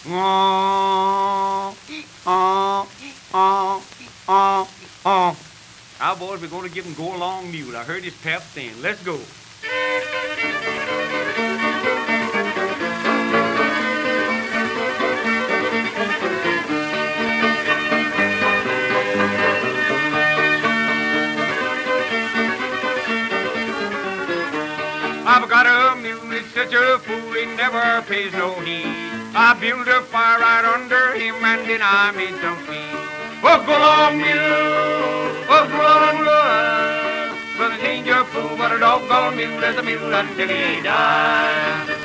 Oh, oh, oh, oh, oh. Our boys, we're going to give him go along mule. I heard his pap saying, let's go. I've got a mule, it's such a fool, he never pays no heed. I built a fire right under him and then I made some feed. Oh, go along, mule, oh, go along, mule. Well, it ain't your fool, but a doggone mule is a mule until he dies.